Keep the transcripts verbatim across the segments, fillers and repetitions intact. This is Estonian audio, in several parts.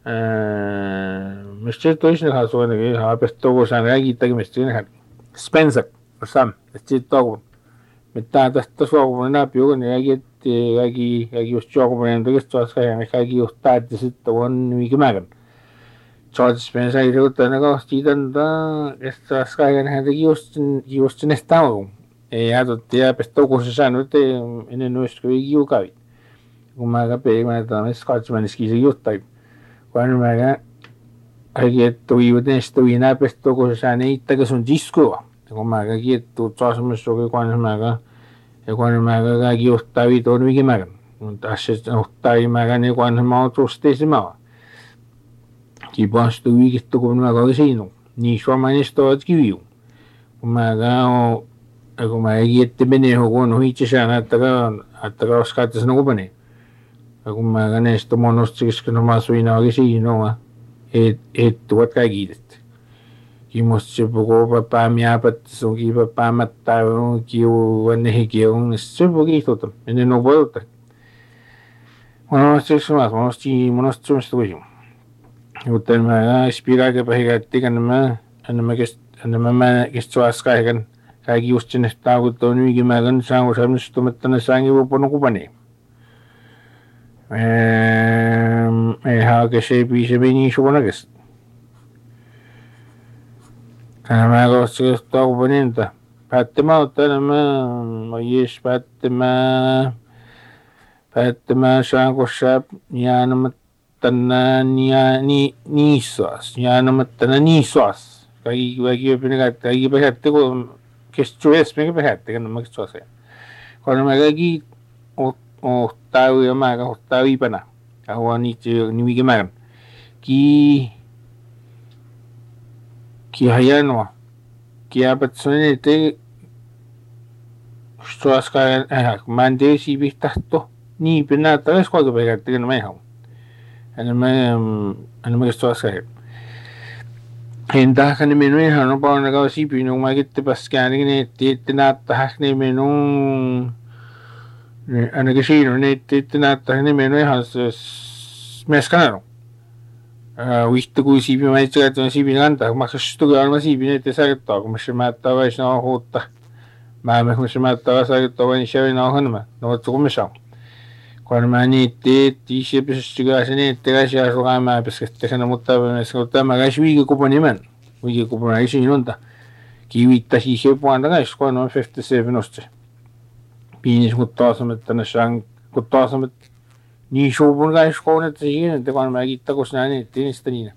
Mr. точно хасуун нэг хабертого санагитаг мистин Spencer сам читог меттаатастасуарунаа пиугун ягит яги яги устчоогумэн дэгцоосхаян хаги устаатситтуун мигимаган George Spencer ирутанага стиданда эстаскаян хаги устин юстинестау э ядо тиа пестогусануте иненуэскуигиукави умага пеймата скотчман скизиуттай Quando aggetto io testo in aperto cosa ne itta che son disco come aggetto ciò so che quando maga e quando maga che io stavi torni che maga non tasse stai maga ne quando ma tu stesso ma chi posto io che sto con una cosa no ni sua mani sto che io maga o come aggetto bene ho con hice sana attaga attaga scatte sono bene kun mä näistä monostikista no mä suin auki siinä et et tuot kaikit kimos se puko papa mia pat so ki papa matta ki u ne ki un se puki toto ene no vuelta monostikista mas monosti monostikista tuju utan mä inspira ke pahigatti kan mä an mä kes an mä mä kes tuas kai kan kai just ne tagu to ni ki mä kan sang usam stumattana sangi wo pono kupani eh ha che se pise benissimo buona che kana go se sto bonita patema tanama ma yes patema patema sango shap yanam tanna ni ni sos yanam tanna ni sos kai kai pene kai behette ko che stress me behette che non mi sto se quando magari Ottawa ya maga Ottawa pana kawan ni ni mi gemaran ki ki hayano ki apatsone te stras ka eh mande si vistasto ni pena tres cuatro pegarte que no me hago en me en me stras ka en da kan me no ha no pa na ka si pino ma que te pascani ne te te na ta ne me no ana che sì non è tenata nemmeno has mescanano uh visto cui si più mai certo si binanta ma che sto galma si binete sarto come si matta vai no hotta ma me come si matta sarto vai sceve no hanma no to come sa quando mani te ti si per stigare te la si a ma perché te sono molto bene ascolta magari vi che compone man vi che compone si non da chi vitta si che può andare quando cinquantasette nostre pinis kuttaasamet nasang kuttaasamet ni shobun ga shkone tsin te quan magitta kosnani tinistinina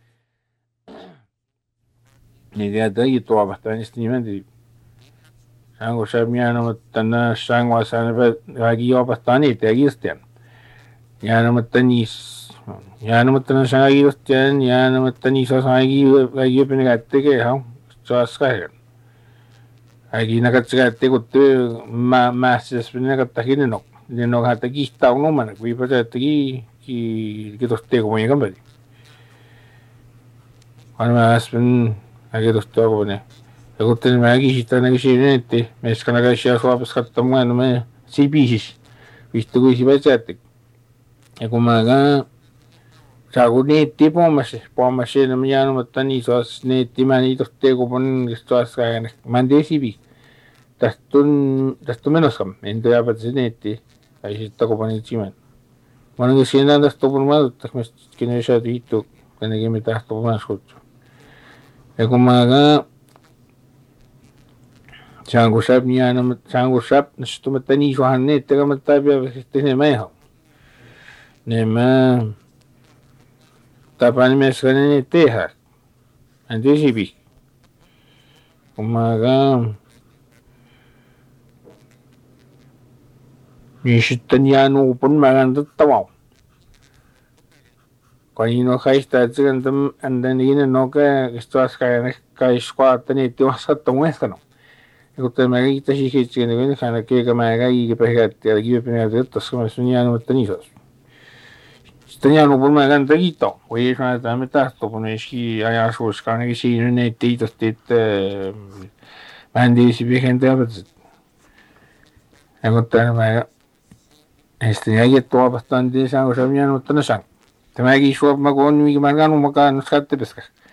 ni dia da yito abastani stinimenti sango shamyano tana sangwa sanve agi abastani te agistian yana matanis yana matana sangi agistian yana matani sasagi agi penegatte ke ha chaska Aquí nakatsigate kutte ma masses pinakatagin no no hatagi taw no man kui pa tagi ki ki toste ko yung gambali ano mas pin agi toste ko ne ako tin magi hita na gisinete mes kana ga siya so apos katam ano me C B S visto ko si bachate ako maga sago ne tipo mas po mas na miyano matani so ne timani toste ko pon gusto as kaya mande C B Tastun tastu menos kam ento ya patsineti ay sita ko panichiman Bueno que si andas todo por mal tak mes kine sha dito kana ge meta to mas kucho e kumaga chango shap ni ana chango shap nsto metani jo hanne te ga meta bia este ne mai ha ne ma tapani mes kana te ha ande jibi kumaga ni shitaniano pun magan tawa kanino kaista tsigantam andanina no ka estas ka ka squat ni te wasa tonesta no ikuta magita shi hichi ne ne kana ke ka maga i ke pegati al gibi pena de tos como suñano tanisos staniano pun magan tagito oye sana tameta to poneshi aya shos kana ki shi ne tito tet mandi si be gente abet ikuta maga Este ya que todo bastante sango sabía no tan sang. Tämä mägi suop magu on mingi märganu maga no skatte peska.